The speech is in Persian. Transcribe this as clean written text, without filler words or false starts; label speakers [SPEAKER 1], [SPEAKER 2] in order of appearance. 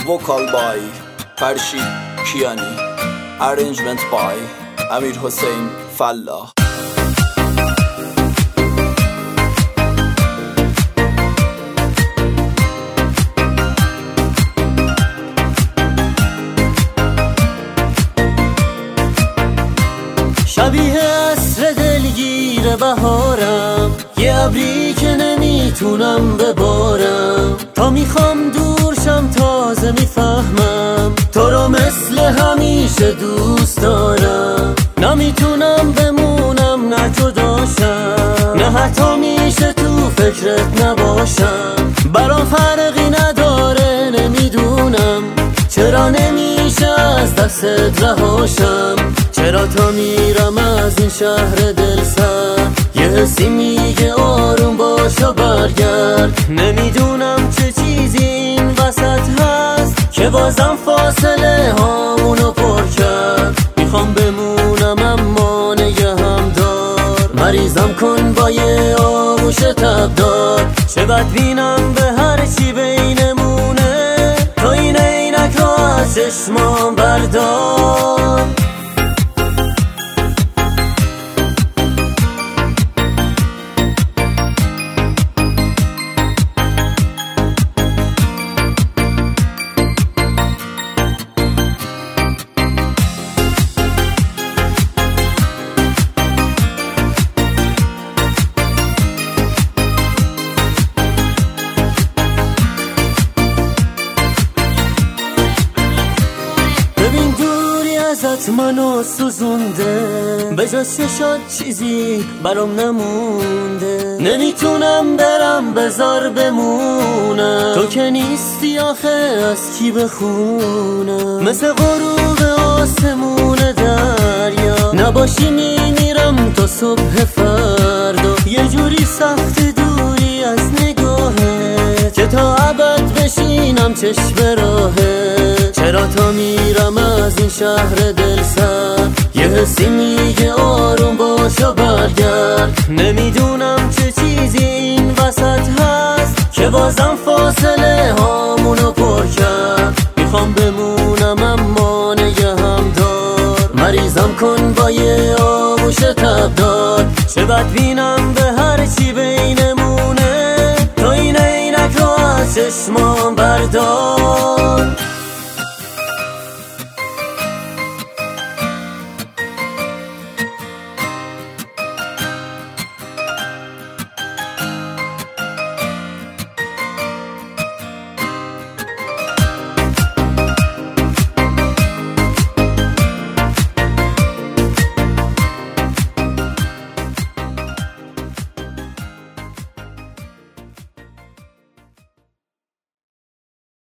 [SPEAKER 1] Vocal by فرشید کیانی. Arrangement by امیر حسین فلاح.
[SPEAKER 2] شبیه عصر دلگیر بهارم، یه ابری که نمیتونم ببارم. تا میخوام دورشم تازه میفهمم تو رو مثل همیشه دوست دارم. نمیتونم بمونم نه جداشم، نه حتی میشه تو فکرت نباشم. برام فرقی نداره، نمیدونم چرا نمیشه از دستت رهاشم. چرا تا میرم از این شهر دل سر، یه حسی میگه آروم باش و برگرد. نمیدونم چه چیزی این وسط هست که بازم فاصله هامونو پر کرد. میخوام بمونم اما نگهم دار، مریضم کن با یه آغوش تبدار. چه بدبینم به هر چی بینمونه، تو این عینک رو از چشمام بردار. ازت منو سوزونده، به جز چشات چیزی برام نمونده. نمیتونم برم بذار بمونم، تو که نیستی آخه از کی بخونم. مثل غروب آسمون دریا نباشی میمیرم تا صبح فردا. یه جوری سخت دوری از نگاهت که تا ابد بشینم چشم راهت. چرا تا میرم از این شهر دل سر، یه حسی میگه آروم باش و برگرد. نمیدونم چه چیزی این وسط هست که بازم فاصله هامونو پر کرد. میخوام بمونم اما نگهم دار، مریضم کن با یه آغوش تبدار. چه بدبینم به هر چی بینمونه، تو این عینک رو از چشمام بردار.